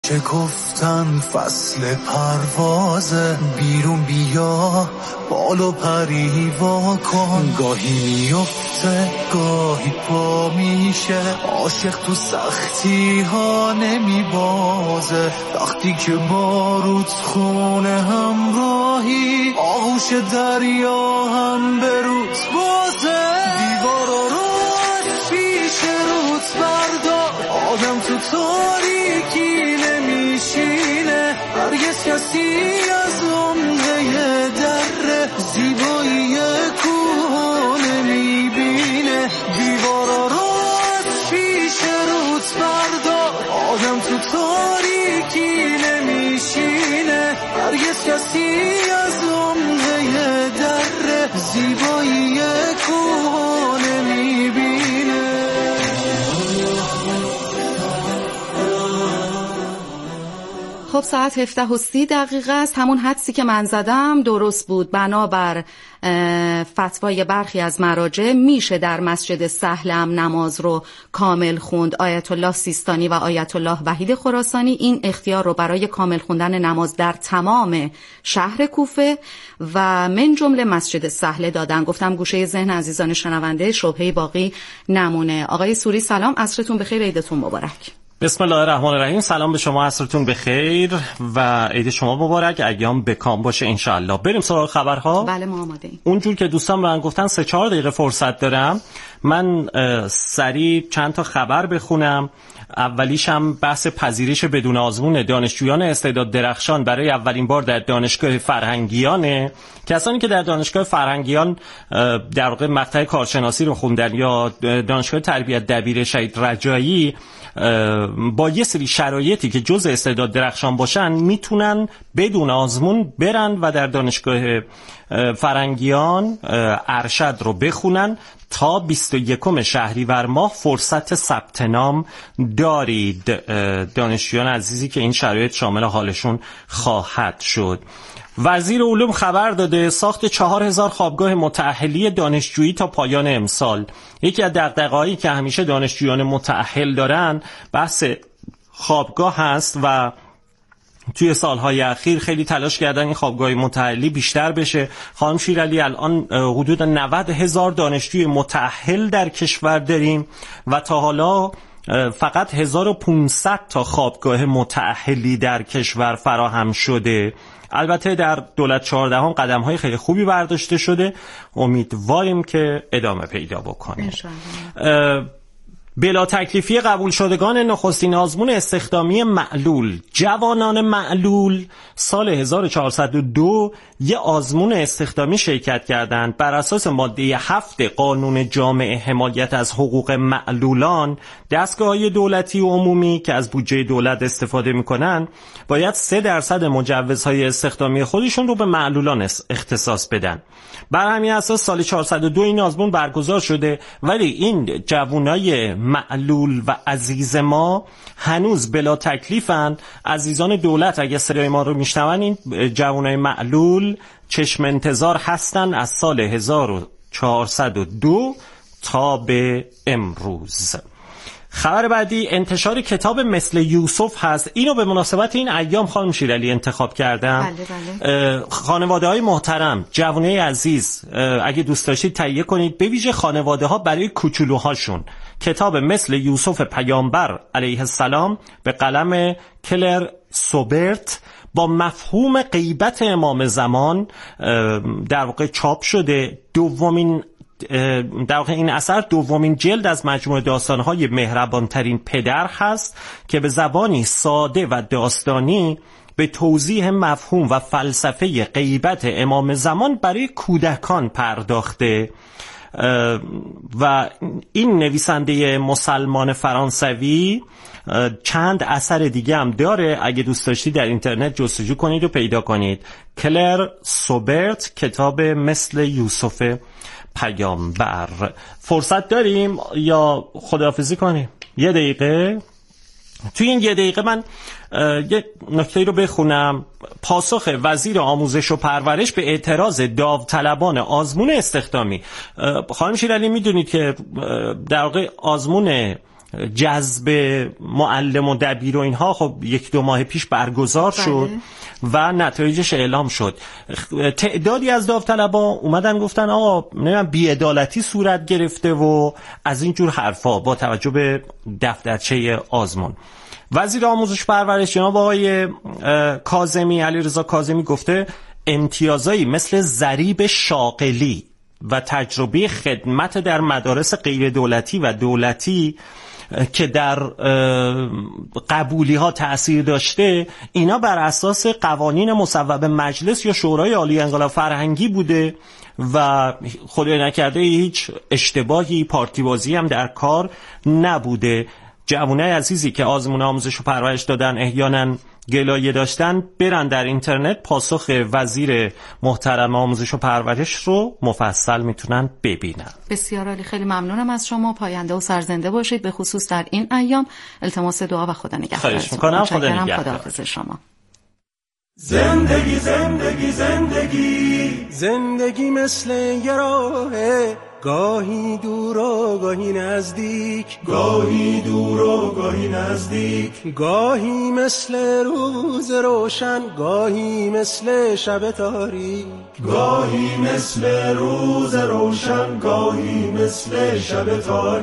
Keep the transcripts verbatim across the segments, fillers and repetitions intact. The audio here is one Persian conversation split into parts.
که گفتن فصل پروازه، بیرون بیا بال و پری وا کن. گاهی میفته گاهی پا میشه، عاشق تو سختی ها نمیبازه. وقتی که بارود خونه همراهی، آغوش دریا هم به روت بازه. دیوارا رو از پیش روت بردار، آدم تو تاریکی نمیشینه. هرگز کسی از عمقه دره، زیبایی کوه نمیبینه. دیوارا رو از پیش روت بردار، آدم تو تاریکی نمیشینه. هرگز کسی از عمقه دره، زیبایی کوه نمیبینه. خب ساعت هفده و سی دقیقه است. همون حدسی که من زدم درست بود. بنابر فتوای برخی از مراجع میشه در مسجد سهل هم نماز رو کامل خوند. آیت الله سیستانی و آیت الله وحید خراسانی این اختیار رو برای کامل خوندن نماز در تمام شهر کوفه و من جمله مسجد سهل دادن. گفتم گوشه ذهن عزیزان شنونده شبهه باقی نمونه. آقای سوری سلام، عصرتون بخیر، عیدتون مبارک. بسم الله الرحمن الرحیم. سلام به شما، عصرتون بخیر و عید شما مبارک، ایام بکام باشه انشالله. بریم سراغ خبرها. بله ما آماده ایم. اونجور که دوستان به من گفتن سه چهار دقیقه فرصت دارم، من سریع چند تا خبر بخونم. اولیش هم بحث پذیرش بدون آزمون دانشجویان استعداد درخشان برای اولین بار در دانشگاه فرهنگیانه. کسانی که در دانشگاه فرهنگیان در واقع مقطع کارشناسی رو خوندن یا دانشگاه تربیت دبیر شهید رجایی، با یه سری شرایطی که جز استعداد درخشان باشن میتونن بدون آزمون برن و در دانشگاه فرهنگیان ارشد رو بخونن. تا بیست و یکم شهریور ماه فرصت ثبت نام دارید دانشجویان عزیزی که این شرایط شامل حالشون خواهد شد. وزیر علوم خبر داده ساخت چهار هزار خوابگاه متأهلی دانشجویی تا پایان امسال. یکی از دغدغه‌هایی که همیشه دانشجویان متأهل دارن بحث خوابگاه هست و توی سالهای اخیر خیلی تلاش کردن این خوابگاه متأهلی بیشتر بشه. خانم شیرعلی الان حدود نود هزار دانشجوی متأهل در کشور داریم و تا حالا فقط هزار و پانصد تا خوابگاه متأهلی در کشور فراهم شده. البته در دولت چهاردهم قدم‌های خیلی خوبی برداشته شده، امیدواریم که ادامه پیدا بکنه. بلا تکلیفی قبول شدگان نخستین آزمون استخدامی معلول. جوانان معلول سال هزار و چهارصد و دو یه آزمون استخدامی شرکت کردند. بر اساس ماده هفت قانون جامع حمایت از حقوق معلولان، دستگاه‌های دولتی و عمومی که از بودجه دولت استفاده می‌کنن باید سه درصد مجوزهای استخدامی خودشون رو به معلولان اختصاص بدن. بر همین اساس سال چهارصد و دو این آزمون برگزار شده، ولی این جوانای معلول و عزیز ما هنوز بلا تکلیفن. عزیزان دولت اگه صدای ما رو میشنون، این جوانای معلول چشم انتظار هستن از سال هزار و چهارصد و دو تا به امروز. خبر بعدی انتشار کتاب مثل یوسف هست. اینو به مناسبت این ایام خانم شیرعلی انتخاب کردم. بله بله. خانواده های محترم، جوانای عزیز، اگه دوست داشتید تهیه کنید، به ویژه خانواده ها برای کوچولوهاشون. کتاب مثل یوسف پیامبر علیه السلام به قلم کلر سوبرت با مفهوم غیبت امام زمان در واقع چاپ شده. دومین در واقع این اثر دومین جلد از مجموعه داستان‌های مهربان‌ترین پدر هست که به زبانی ساده و داستانی به توضیح مفهوم و فلسفه غیبت امام زمان برای کودکان پرداخته و این نویسنده مسلمان فرانسوی چند اثر دیگه هم داره. اگه دوست داشتید در اینترنت جستجو کنید و پیدا کنید. کلر سوبرت، کتاب مثل یوسف پیامبر. فرصت داریم یا خداحافظی کنیم؟ یه دقیقه. توی این یه دقیقه من یه نکته رو بخونم. پاسخ وزیر آموزش و پرورش به اعتراض داوطلبان آزمون استخدامی. خانم شیرعلی میدونید که در واقع آزمون جذب معلم و دبیر و اینها خب یک دو ماه پیش برگزار شد و نتایجش اعلام شد. تعدادی از داوطلبا اومدن گفتن آقا نمیدونم بی‌عدالتی صورت گرفته و از این جور حرفا با توجه به دفترچه آزمون. وزیر آموزش پرورش جناب آقای کاظمی، علیرضا کاظمی، گفته امتیازایی مثل ضریب شاغلی و تجربه خدمت در مدارس غیر دولتی و دولتی که در قبولی ها تأثیر داشته، اینا بر اساس قوانین مصوب مجلس یا شورای عالی انقلاب فرهنگی بوده و خدای نکرده هیچ اشتباهی پارتی بازی هم در کار نبوده. جوانای عزیزی که آزمون آموزش و پرورش دادن احیانا گلایه داشتن، برن در اینترنت پاسخ وزیر محترم آموزش و پرورش رو مفصل میتونن ببینن. بسیار عالی، خیلی ممنونم از شما. پاینده و سرزنده باشید، به خصوص در این ایام. التماس دعا و خدا نگهدارتون. خواهش میکنم. خدا نگهدار. خداحافظ شما. زندگی زندگی زندگی زندگی مثل یه راهه، گاهی دور و گاهی نزدیک، گاهی دور و گاهی نزدیک، گاهی مثل روز روشن، گاهی مثل شب تاریک، گاهی مثل روز روشن، گاهی مثل شب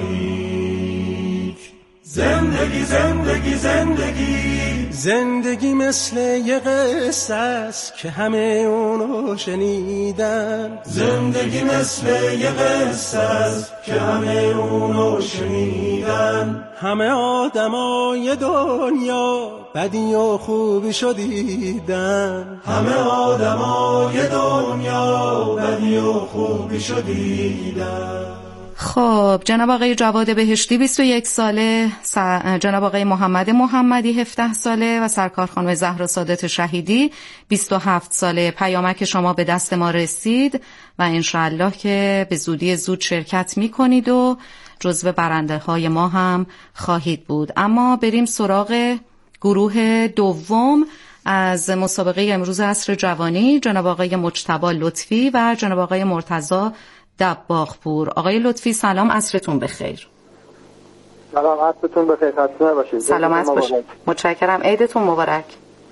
تاریک. زندگی زندگی زندگی زندگی مثل یه قصه است که همه اونو شنیدن، زندگی مثل یه قصه است که همه اونو شنیدن. همه آدمای دنیا بدی و خوبی شدیدن، همه آدمای دنیا بدی و خوبی شدیدن. خب جناب آقای جواد بهشتی بیست و یک ساله، جناب آقای محمد محمدی هفده ساله و سرکار خانم زهرا سادات شهیدی بیست و هفت ساله. پیامک شما به دست ما رسید و انشاءالله که به زودی زود شرکت میکنید و جزو برنده های ما هم خواهید بود. اما بریم سراغ گروه دوم از مسابقه امروز عصر جوانی، جناب آقای مجتبی لطفی و جناب آقای مرتضی دباغپور. آقای لطفی سلام، عصرتون بخیر. سلام، عصرتون بخیر، خسته نباشید. سلامت باشید. متشکرم، عیدتون مبارک.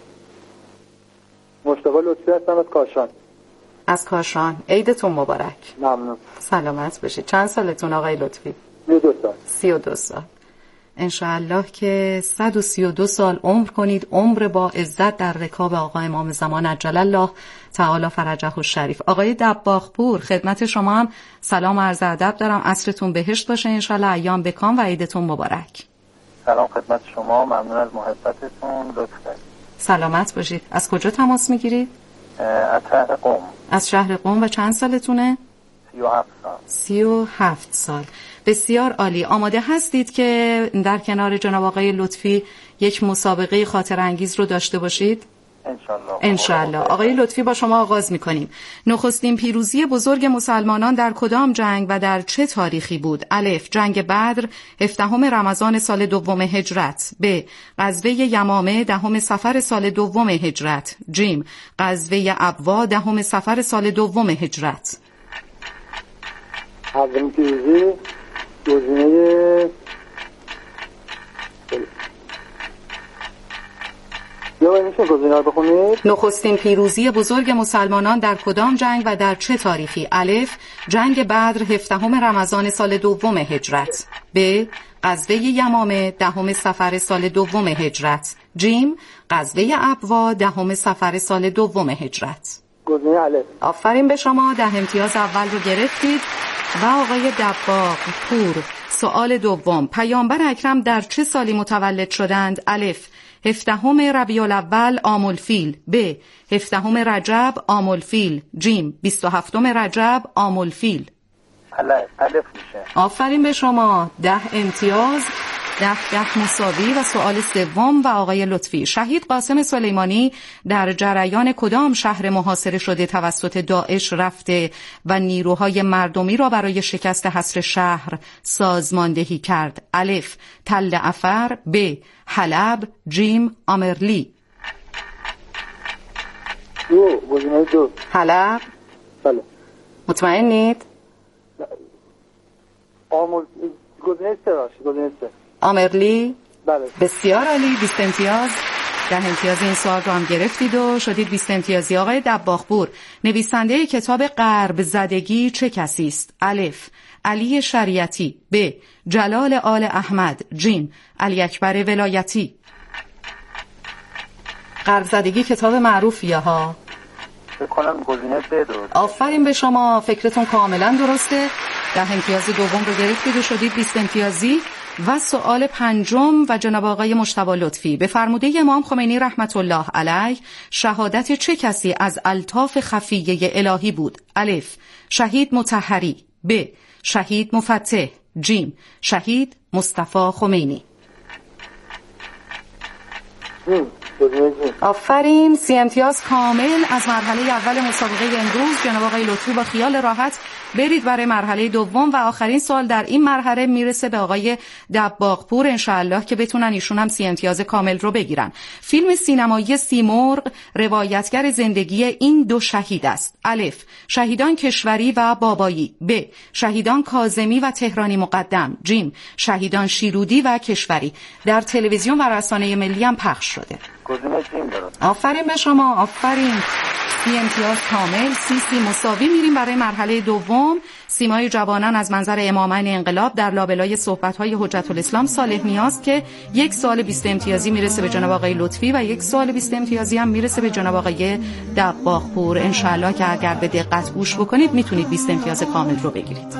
مجتبی لطفی هستم از کاشان. از کاشان، عیدتون مبارک. ممنون. سلامت باشید. چند سالتون آقای لطفی؟ سی و دو سال. سی و دو سال. انشاءالله که صد و سی و دو سال عمر کنید، عمر با عزت در رکاب آقا امام زمان عجل الله تعالی فرجه الشریف. آقای دباغپور، خدمت شما هم سلام و عرض ادب دارم. عصرتون بهشت باشه انشاءالله، ایام بکام و عیدتون مبارک. سلام خدمت شما، ممنون از محبتتون، لطف دارید. سلامت باشید. از کجا تماس میگیرید؟ از شهر قم. از شهر قم. و چند سالتونه؟ سی و هفت سال. سی و هفت سال. بسیار عالی. آماده هستید که در کنار جناب آقای لطفی یک مسابقه خاطر انگیز رو داشته باشید؟ انشالله. انشالله. آقای لطفی با شما آغاز میکنیم. نخستین پیروزی بزرگ مسلمانان در کدام جنگ و در چه تاریخی بود؟ الف جنگ بدر هفدهم رمضان سال دوم هجرت. ب غزوه یمامه دهم صفر سال دوم هجرت. جیم غزوه ابوا دهم صفر سال دوم هجرت. اولین پیروزی گزینه یا میشه گزینه رو بخونید؟ نخستین پیروزی بزرگ مسلمانان در کدام جنگ و در چه تاریخی؟ الف جنگ بدر هفدهم رمضان سال دوم هجرت. ب غزوه یمامه دهم صفر سال دوم هجرت. جیم غزوه ابوا دهم صفر سال دوم هجرت. گزینه الف. آفرین به شما، ده امتیاز اول رو گرفتید. و آقای دباغپور، سوال دوم، پیامبر اکرم در چه سالی متولد شدند؟ الف هفدهم ربیع الاول عام الفیل. ب هفدهم رجب عام الفیل. جیم بیست و هفتم رجب عام الفیل. الف میشه. آفرین به شما، ده امتیاز، ده ده مساوی. و سوال سوم و آقای لطفی، شهید قاسم سلیمانی در جریان کدام شهر محاصره شده توسط داعش رفته و نیروهای مردمی را برای شکست حصر شهر سازماندهی کرد؟ الف تل عفر. ب حلب. جیم آمرلی. دو گزینه دو. حلب. بله. مطمئنید؟ آمول گزینه سه باشه. گزینه سه. آمرلی؟ بله. بسیار عالی، بیست امتیاز. ده امتیاز این سوال رو هم گرفتید و شدید بیست امتیازی. آقای دباغپور، نویسنده کتاب غرب زدگی چه کسی است؟ الف علی شریعتی، ب جلال آل احمد، جیم علی اکبر ولایتی. غرب زدگی کتاب معروفیه ها. فکر کنم گزینه ب درست. آفرین به شما، فکرتون کاملا درسته. ده امتیاز دوم رو گرفتید و شدید بیست امتیازی. و سوال پنجم و جناب آقای مجتبی لطفی، به فرموده امام خمینی رحمت الله علیه شهادت چه کسی از الطاف خفیه الهی بود؟ الف شهید مطهری، ب شهید مفتح، جیم شهید مصطفی خمینی. آفرین، سی امتیاز کامل از مرحله اول مسابقه امروز. جناب آقای لطفی با خیال راحت برید برای مرحله دوم و آخرین سوال در این مرحله میرسه به آقای دباغپور انشاءالله که بتونن ایشون هم سی امتیاز کامل رو بگیرن. فیلم سینمایی سیمرغ روایتگر زندگی این دو شهید است. الف شهیدان کشوری و بابایی، ب شهیدان کاظمی و تهرانی مقدم، جیم شهیدان شیرودی و کشوری. در تلویزیون و رسانه ملی هم پخش شده. گزینه جیم درست. آفرین به شما، آفرین. سی امتیاز کامل، سی سی مساوی. میریم برای مرحله دوم. سیمای جوانان از منظر امامین انقلاب در لابلای صحبت‌های حجت الاسلام صالح نیاز که یک سوال بیست امتیازی میرسه به جناب آقای لطفی و یک سوال بیست امتیازی هم میرسه به جناب آقای دباغپور. انشاءالله که اگر به دقت گوش بکنید میتونید بیست امتیاز کامل رو بگیرید.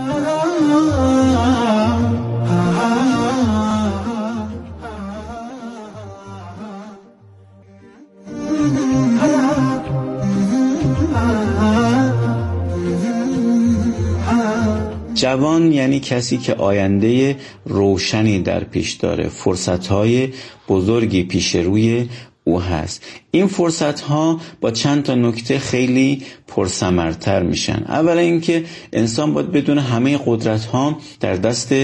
جوان یعنی کسی که آینده روشنی در پیش داره، فرصت‌های بزرگی پیش روی او هست. این فرصت‌ها با چند تا نکته خیلی پرثمرتر میشن. اولا اینکه انسان باید بدون همه قدرت‌ها در دست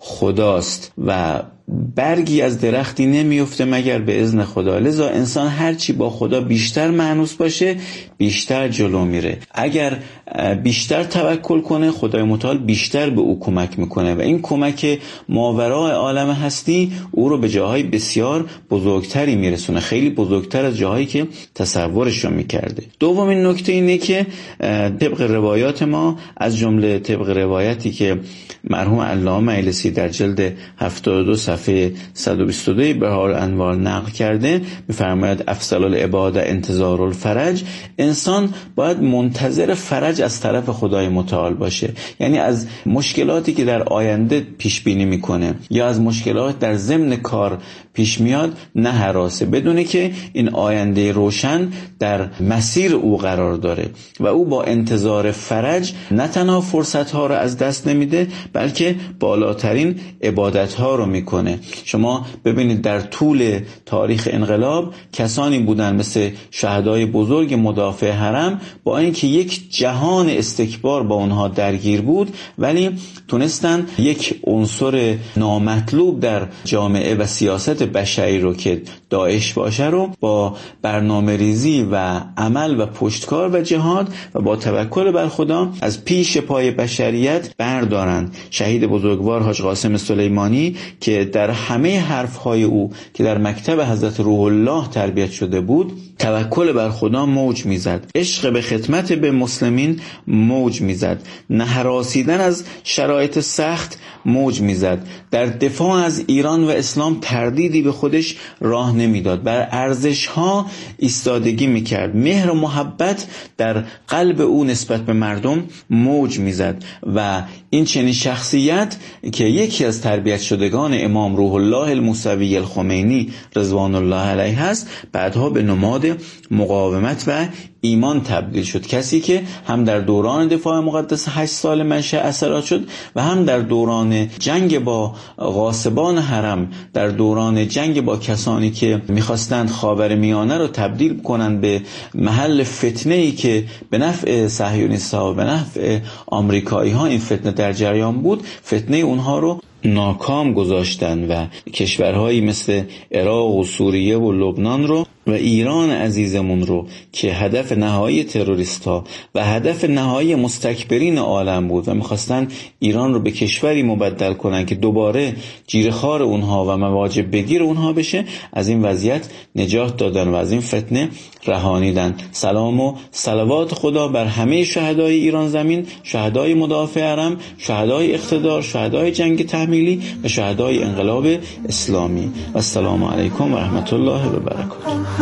خداست و برگی از درختی نمیفته مگر به اذن خدا. لذا انسان هرچی با خدا بیشتر مانوس باشه بیشتر جلو میره. اگر بیشتر توکل کنه خدای متعال بیشتر به او کمک میکنه و این کمک ماورای عالم هستی او رو به جاهای بسیار بزرگتری میرسونه، خیلی بزرگتر از جاهایی که تصورش رو میکرده. دومین نکته اینه که طبق روایات ما، از جمله طبق روایتی که مرحوم علامه مجلسی در جلد هفتاد و دو صفحه صد و بیست و دو بهار انوار نقل کرده، می‌فرماید افضل العباد انتظار الفرج. انسان باید منتظر فرج از طرف خدای متعال باشه، یعنی از مشکلاتی که در آینده پیش بینی میکنه یا از مشکلات در ضمن کار پیش میاد نه هراسه، بدونه که این آینده روشن در مسیر او قرار داره و او با انتظار فرج نه تنها فرصت‌ها رو از دست نمیده بلکه بالاترین عبادت‌ها رو میکنه. شما ببینید در طول تاریخ انقلاب کسانی بودن مثل شهدای بزرگ مدافع حرم، با اینکه یک جهان استکبار با اونها درگیر بود ولی تونستن یک عنصر نامطلوب در جامعه و سیاست بشری رو که داعش باشه رو با برنامه ریزی و عمل و پشتکار و جهاد و با توکل بر خدا از پیش پای بشریت بردارند. شهید بزرگوار حاج قاسم سلیمانی که در همه حرفهای او که در مکتب حضرت روح الله تربیت شده بود توکل بر خدا موج میزد، عشق به خدمت به مسلمین موج میزد، نه هراسیدن از شرایط سخت موج میزد، در دفاع از ایران و اسلام تردیدی به خودش راه نمیداد، بر ارزش ها ایستادگی میکرد، مهر و محبت در قلب او نسبت به مردم موج میزد و این چنین شخصیت که یکی از تربیت شدگان امام روح الله الموسوی الخمینی رضوان الله علیه است، بعدها به نماد مقاومت و ایمان تبدیل شد. کسی که هم در دوران دفاع مقدس هشت سال منشأ اثرات شد و هم در دوران جنگ با غاصبان حرم، در دوران جنگ با کسانی که میخواستند خاورمیانه رو تبدیل کنند به محل فتنه‌ای که به نفع صهیونیست‌ها و به نفع آمریکایی‌ها این فتنه در جریان بود، فتنه اونها رو ناکام گذاشتن و کشورهایی مثل عراق و سوریه و لبنان رو و ایران عزیزمون رو که هدف نهایی تروریست‌ها و هدف نهایی مستکبرین عالم بود و می‌خواستن ایران رو به کشوری مبدل کنن که دوباره جیره‌خوار اونها و مواجب بگیر اونها بشه، از این وضعیت نجات دادن و از این فتنه رهانیدن. سلام و صلوات خدا بر همه شهدای ایران زمین، شهدای مدافع حرم، شهدای اقتدار، شهدای جنگ تحمیلی و شهدای انقلاب اسلامی. و السلام علیکم و رحمت الله و برکاته.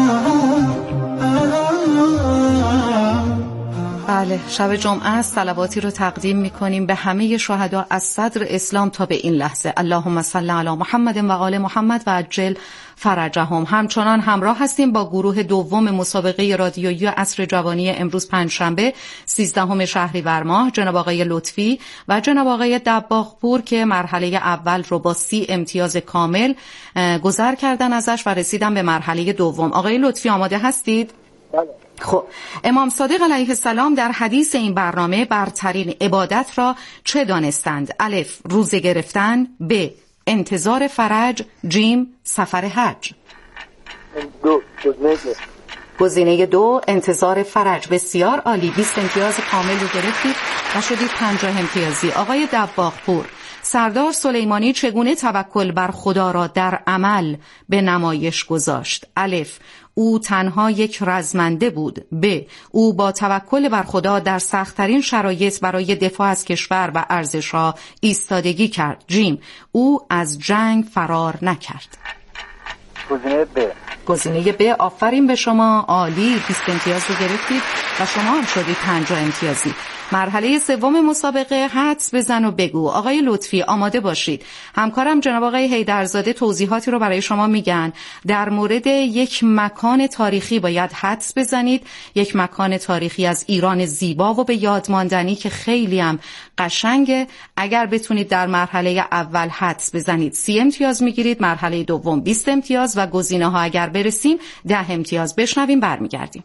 بله، شب جمعه است. صلواتی رو تقدیم می‌کنیم به همه شهدا از صدر اسلام تا به این لحظه. اللهم صل علی محمد و آل محمد و عجل فرجهم. همچنان همراه هستیم با گروه دوم مسابقه رادیویی عصر جوانی امروز پنجشنبه سیزدهم شهریور ماه، جناب آقای لطفی و جناب آقای دباغپور که مرحله اول رو با سی امتیاز کامل گذر کردن ازش و رسیدن به مرحله دوم. آقای لطفی آماده هستید؟ بله. خب، امام صادق علیه السلام در حدیث این برنامه برترین عبادت را چه دانستند؟ الف، روزه گرفتن. ب، انتظار فرج. جیم، سفر حج. دو، گزینه گزینه دو، انتظار فرج. بسیار عالی، بیست امتیاز کامل رو گرفتید و شدید پنجاه امتیازی. آقای دباغپور، سردار سلیمانی چگونه توکل بر خدا را در عمل به نمایش گذاشت؟ الف، او تنها یک رزمنده بود. ب، او با توکل بر خدا در سخت‌ترین شرایط برای دفاع از کشور و ارزش‌ها ایستادگی کرد. جیم، او از جنگ فرار نکرد. گزینه ب. گزینه ب، آفرین به شما، عالی، بیست امتیاز رو گرفتید و شما هم شدید پنجاه امتیازی. مرحله سوم مسابقه حدس بزن و بگو. آقای لطفی آماده باشید. همکارم جناب آقای حیدرزاده توضیحاتی رو برای شما میگن. در مورد یک مکان تاریخی باید حدس بزنید، یک مکان تاریخی از ایران زیبا و به یاد ماندنی که خیلی هم قشنگه. اگر بتونید در مرحله اول حدس بزنید سی امتیاز میگیرید، مرحله دوم بیست امتیاز و گزینه ها اگر برسیم ده امتیاز. بشنویم برمیگردیم.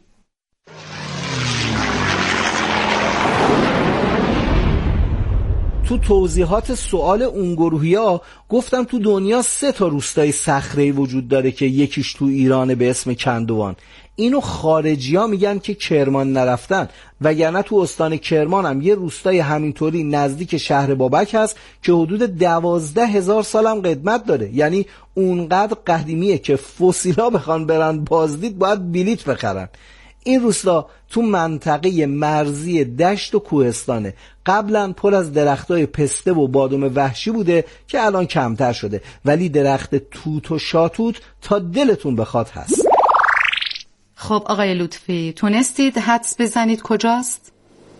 تو توضیحات سوال اون گروهیا گفتم تو دنیا سه تا روستای صخره‌ای وجود داره که یکیش تو ایرانه به اسم کندوان. اینو خارجی‌ها میگن که کرمان نرفتن، وگرنه تو استان کرمان هم یه روستای همینطوری نزدیک شهر بابک هست که حدود دوازده هزار سالم قدمت داره. یعنی اونقدر قدیمیه که فسیلا بخوان برن بازدید باید بلیت بخرن. این روستا تو منطقه مرزی دشت و کوهستانه. قبلا پر از درختای پسته و بادام وحشی بوده که الان کمتر شده، ولی درخت توت و شاتوت تا دلتون بخواد هست. خب آقای لطفی، تونستید حدس بزنید کجاست؟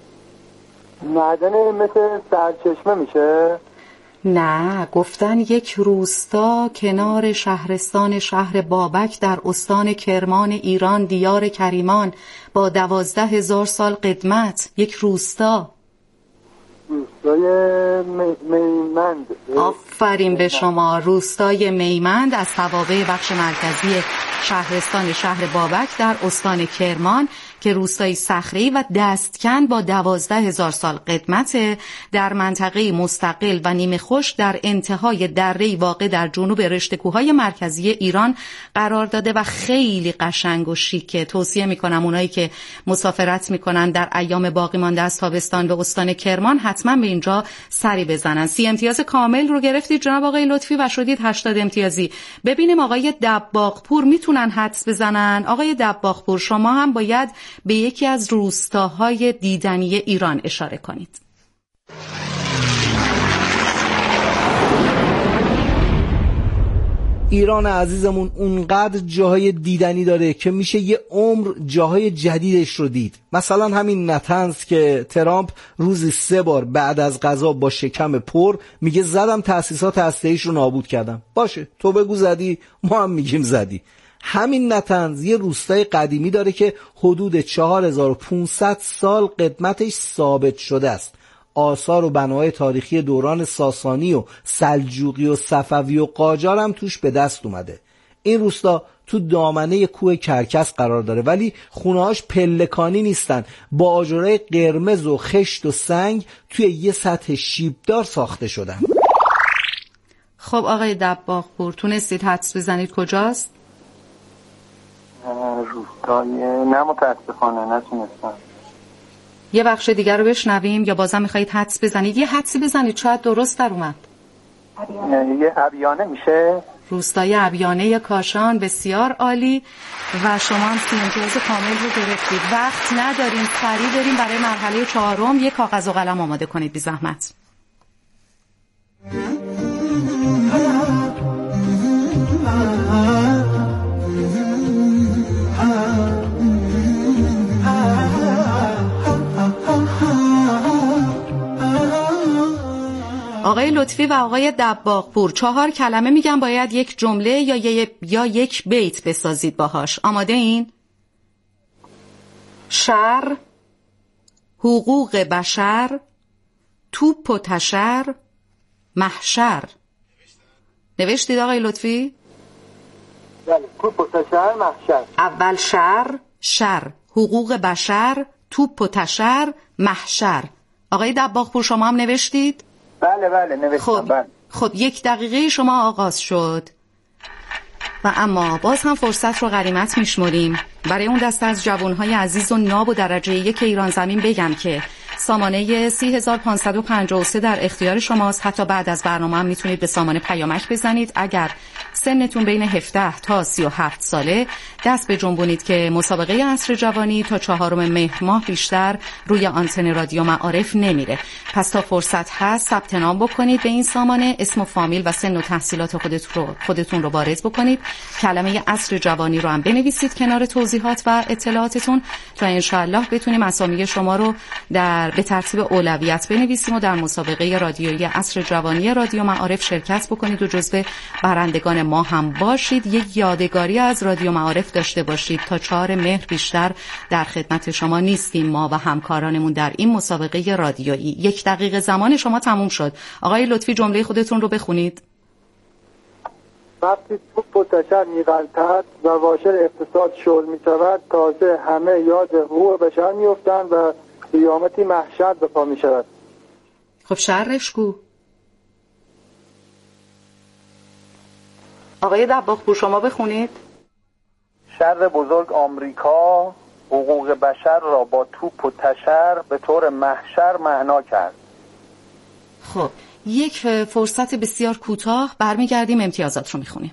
معدن مثل سرچشمه میشه؟ نه، گفتن یک روستا کنار شهرستان شهر بابک در استان کرمان ایران دیار کریمان با دوازده هزار سال قدمت. یک روستا. روستای میمند. آفرین به شما، روستای میمند از توابع بخش مرکزی شهرستان شهر بابک در استان کرمان که روستای صخره‌ای و دستکن با دوازده هزار سال قدمت در منطقه مستقل و نیمه خشک در انتهای دره‌ای واقع در جنوب رشته کوههای مرکزی ایران قرار داده و خیلی قشنگ و شیکه. توصیه میکنم اونایی که مسافرت میکنن در ایام باقی مانده از تابستان به استان کرمان حتما به اینجا سری بزنن. سی امتیاز کامل رو گرفتید جناب آقای لطفی و شدید هشتاد امتیازی. ببینیم آقای دباغپور میتونن حدس بزنن. آقای دباغپور، شما هم باید به یکی از روستاهای دیدنی ایران اشاره کنید. ایران عزیزمون اونقدر جاهای دیدنی داره که میشه یه عمر جاهای جدیدش رو دید. مثلا همین نتنز که ترامپ روزی سه بار بعد از غذا با شکم پر میگه زدم تأسیسات هسته‌ایش رو نابود کردم. باشه، تو بگو زدی، ما هم میگیم زدی. همین نتنز یه روستای قدیمی داره که حدود چهار هزار و پانصد سال قدمتش ثابت شده است. آثار و بناهای تاریخی دوران ساسانی و سلجوقی و صفوی و قاجار هم توش به دست اومده. این روستا تو دامنه کوه کرکس قرار داره، ولی خونه‌هاش پلکانی نیستن، با آجرای قرمز و خشت و سنگ توی یه سطح شیبدار ساخته شدن. خب آقای دباغپور، تونستید حدس بزنید کجاست؟ روستای نه متاسفانه نتونستم. یه بخش دیگر رو بشنویم یا بازم میخواید حدس بزنید؟ یه حدسی بزنید شاید درست در اومد. یه ابیانه میشه؟ روستای ابیانه کاشان. بسیار عالی و شما هم سی امتیاز کامل رو گرفتید. وقت نداریم، سریع بریم برای مرحله چهارم. یک کاغذ و قلم آماده کنید بی زحمت. آقای لطفی و آقای دباغپور چهار کلمه میگم، باید یک جمله یا ی... یا یک بیت بسازید باهاش. آماده این؟ شر، حقوق بشر، توپ و تشر، محشر. نوشتید آقای لطفی؟ بله، توپ و تشر، محشر. اول شر، شر، حقوق بشر، توپ و تشر، محشر. آقای دباغپور شما هم نوشتید؟ بله بله نوشتم. خب بله. خب یک دقیقه شما آغاز شد و اما باز هم فرصت رو غنیمت میشمریم. برای اون دسته از جوانهای عزیز و ناب و درجه یک ایران زمین بگم که سامانه سی هزار و پانصد و پنجاه و سه در اختیار شماست. حتی بعد از برنامه هم میتونید به سامانه پیامک بزنید. اگر سنتون بین هفده تا سی و هفت ساله دست به جنبونید که مسابقه عصر جوانی تا چهارم مهر ماه بیشتر روی آنتن رادیو معارف نمیره. پس تا فرصت هست ثبت نام بکنید به این سامانه، اسم و فامیل و سن و تحصیلات خودتون رو خودتون رو بارز بکنید. کلمه عصر جوانی رو هم بنویسید کنار توضیحات و اطلاعاتتون تا انشاءالله بتونیم اسامی شما رو در به ترتیب اولویت بنویسیم و در مسابقه رادیویی عصر جوانی رادیو معارف شرکت بکنید و جزو برندگان ما هم باشید. یک یادگاری از رادیو معارف داشته باشید. تا چهار مهر بیشتر در خدمت شما نیستیم ما و همکارانمون در این مسابقه رادیویی. یک دقیقه زمان شما تموم شد. آقای لطفی جمله خودتون رو بخونید. وقتی توپ و تشر می‌غلطد و واژه اقتصاد شل می‌شود، تازه همه یاد حقوق بشر می‌افتند و قیامتی محشر به پا می‌شود. خب شرش کو؟ آقای دباغپور شما بخونید. شر بزرگ آمریکا حقوق بشر را با توپ و تشر به طور محشر معنا کرد. خب یک فرصت بسیار کوتاه، برمیگردیم امتیازات رو میخونیم.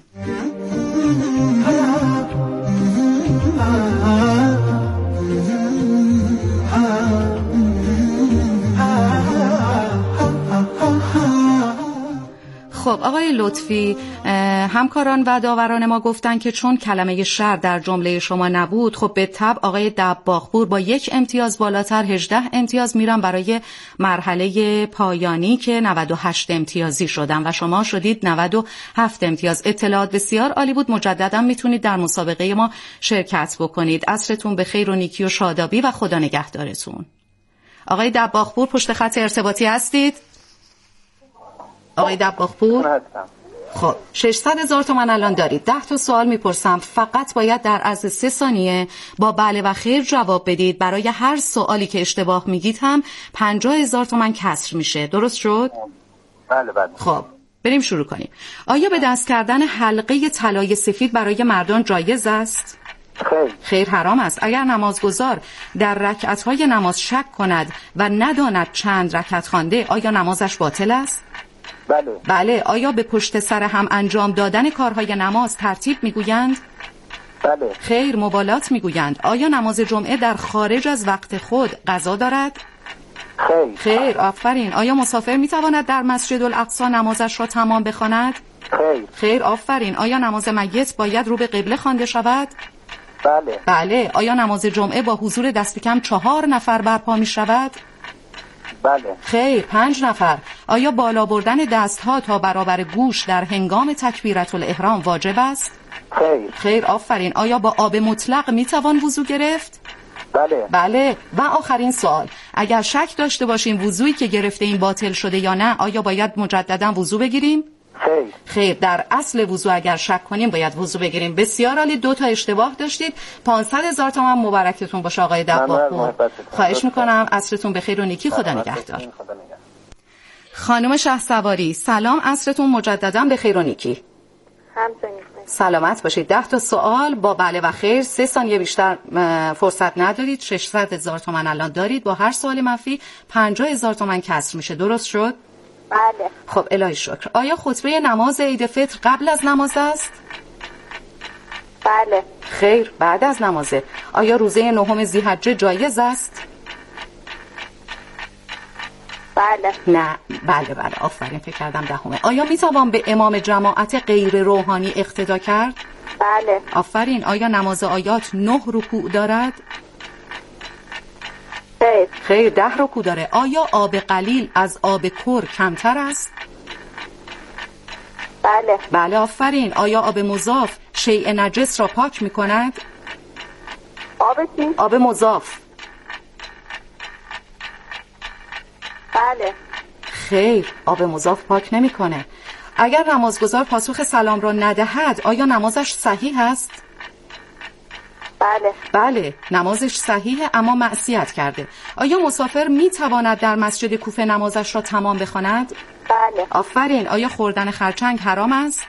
خب آقای لطفی، همکاران و داوران ما گفتن که چون کلمه شر در جمله شما نبود، خب به طبع آقای دباغپور با یک امتیاز بالاتر هجده امتیاز میرن برای مرحله پایانی که نود و هشت امتیازی شدن و شما شدید نود و هفت امتیاز. اطلاعات بسیار عالی بود. مجددا میتونید در مسابقه ما شرکت بکنید. عصرتون به خیر و نیکی و شادابی و خدا نگهدارتون. آقای دباغپور پشت خط ارتباطی هستید؟ آقای دباغپور؟ خب ششصد هزار تومان الان دارید. ده تا سوال میپرسم، فقط باید در عرض سه ثانیه با بله و خیر جواب بدید. برای هر سوالی که اشتباه میگید هم پنجاه هزار تومان کسر میشه. درست شد؟ بله بله. خب بریم شروع کنیم. آیا به دست کردن حلقه طلای سفید برای مردان جایز است؟ خیر. خیر حرام است. اگر نمازگزار در رکعت‌های نماز شک کند و نداند چند رکعت خوانده، آیا نمازش باطل است؟ بله. بله. آیا به پشت سر هم انجام دادن کارهای نماز ترتیب میگویند؟ بله. خیر، مبالات میگویند. آیا نماز جمعه در خارج از وقت خود قضا دارد؟ خیر. خیر، آفرین. آیا مسافر میتواند در مسجد الاقصی نمازش را تمام بخواند؟ خیر. خیر، آفرین. آیا نماز میت باید رو به قبله خوانده شود؟ بله. بله. آیا نماز جمعه با حضور دست کم چهار نفر برپا می شود؟ بله. خیر، پنج نفر. آیا بالا بردن دست ها تا برابر گوش در هنگام تکبیرة الاحرام واجب است؟ خیر. خیر، آفرین. آیا با آب مطلق می توان وضو گرفت؟ بله. بله. و آخرین سوال، اگر شک داشته باشیم وضویی که گرفته این باطل شده یا نه، آیا باید مجددا وضو بگیریم؟ خیر. خیر، در اصل وضو اگر شک کنیم باید وضو بگیریم. بسیار عالی، دو تا اشتباه داشتید. پانصد هزار تومان مبارکتون باشه آقای دباغپور. خواهش میکنم. عصرتون به خیر و نیکی. خدا نگهدار. خانم شهسواری سلام، عصرتون مجددا به خیر و نیکی. همچنین. سلامت باشید. ده تا سوال با بله و خیر. سه ثانیه بیشتر فرصت ندارید. ششصد هزار تومان الان دارید. با هر سوال منفی پنجاه هزار تومان کسر میشه. درست شد؟ بله. خب الهی شکر. آیا خطبه نماز عید فطر قبل از نماز است؟ بله. خیر، بعد از نمازه. آیا روزه نهم ذی‌حجه جایز است؟ بله. نه. بله بله آفرین، فکر کردم دهمه. آیا میتوان به امام جماعت غیر روحانی اقتدا کرد؟ بله. آفرین. آیا نماز آیات نه رکوع دارد؟ خیر. خیر، ده رکوع داره. آیا آب قلیل از آب کر کمتر است؟ بله. بله آفرین. آیا آب مضاف شیء نجس را پاک می کند؟ آب چی؟ آب مضاف. بله. خیر، آب مضاف پاک نمی کنه. اگر نمازگزار پاسخ سلام را ندهد آیا نمازش صحیح است؟ بله. بله، نمازش صحیحه اما معصیت کرده. آیا مسافر می تواند در مسجد کوفه نمازش را تمام بخواند؟ بله. آفرین. آیا خوردن خرچنگ حرام است؟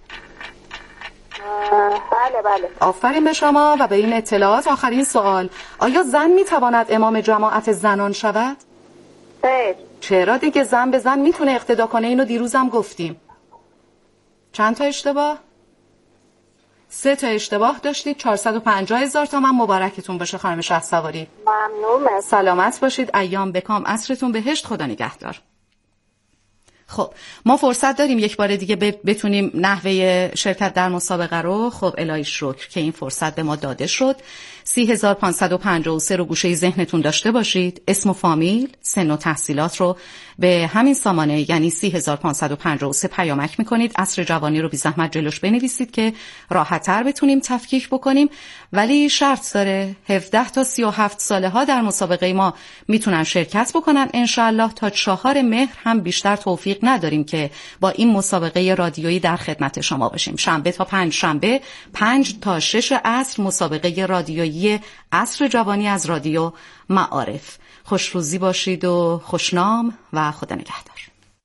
بله بله. آفرین به شما. و به این اطلاعات آخرین سوال، آیا زن می تواند امام جماعت زنان شود؟ خیر. چرا دیگه، زن به زن میتونه اقتدا کنه، اینو دیروزم گفتیم. چند تا اشتباه؟ سه تا اشتباه داشتید. چهارصد و پنجاه هزار تومان مبارکتون باشه خانم شهسواری. ممنون. سلامت باشید. ایام بکام، عصرتون بهشت. خدا نگهدار. خب ما فرصت داریم یک بار دیگه بتونیم نحوه شرکت در مسابقه رو، خب الهی شکر که این فرصت به ما داده شد. سی هزار و پانصد و پنجاه و سه رو گوشه ذهنتون داشته باشید. اسم و فامیل، سن و تحصیلات رو به همین سامانه یعنی سی هزار و پانصد و پنجاه و سه پیامک میکنید. عصر جوانی رو بی زحمت جلوش بنویسید که راحت‌تر بتونیم تفکیک بکنیم. ولی شرط داره هفده تا سی و هفت ساله ها در مسابقه ما میتونن شرکت بکنن انشالله. تا چهار مهر هم بیشتر توفیق نداریم که با این مسابقه رادیویی در خدمت شما باشیم. شنبه تا پنج شنبه، پنج تا شش عصر مسابقه رادیویی عصر جوانی از رادیو معارف. خوشروزی باشید و خوشنام و خدا نگهدار.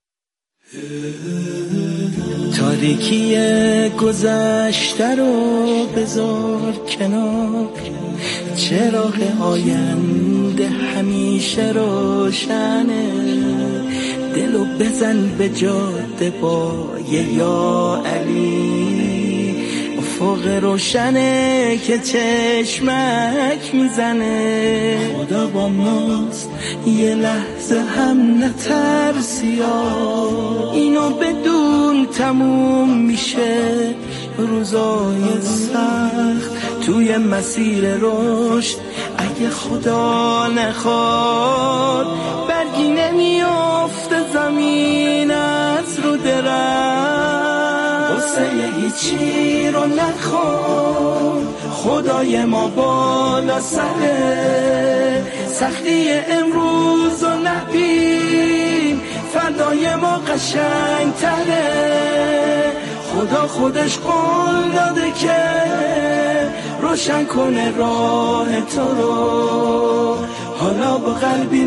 تاریکی گذشته رو بذار کنار، چراغ آینده همیشه روشنه. دلو بزن به جاده با یا علی، افق روشنه که چشمک میزنه. خدا با ماست یه لحظه هم نترسیا، اینو بدون تموم میشه روزای سخت توی مسیر رشد. اگه خدا نخواد برگی نمیافته زمین از رو درم. قصه هیچی رو نخواد، خدای ما بالا سره. سختی امروز رو نبین، فردای ما قشنگ تره. خدا خودش قول داده که روشن کنه راه تو رو. حالا با قلبی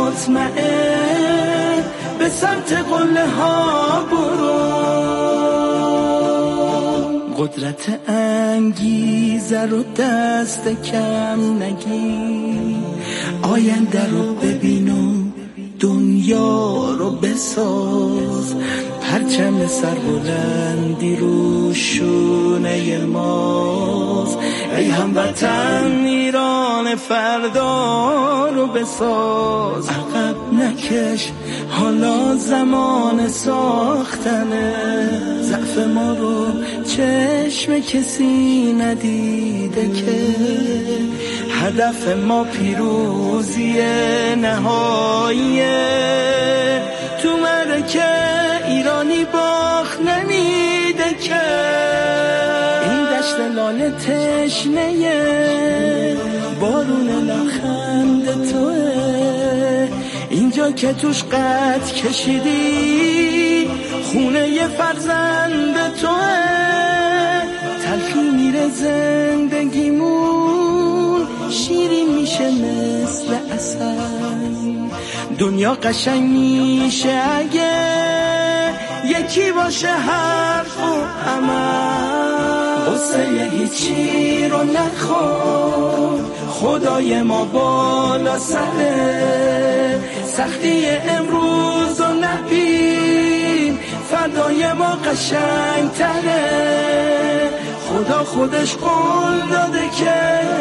مطمئن به سمت قله ها برو. قدرت انگیزه رو دست کم نگیر، آینده رو ببین و دنیا رو بساز. پرچم سربلندی رو شونه ماست، ای هموطن ایران فردا رو بساز. عقب نکش حالا زمان ساختنه، ضعف ما رو چشم کسی ندیده که. هدف ما پیروزی نهاییه، تو مرکه ایرانی باخ نمیده که. این دشت لاله تشنه بارون لبخند توه. اینجا که توش قد کشیدی خونه ی فرزند توه. تلخی میره زندگیمون، شیرین میشه مثل عسل. دنیا قشنگ میشه اگه یکی باشه حرف و عمل. قصه هیچی رو نخور، خدای ما بالا سره. سختی امروز رو نبین، فردای ما قشنگ تره. خدا خودش قول داده که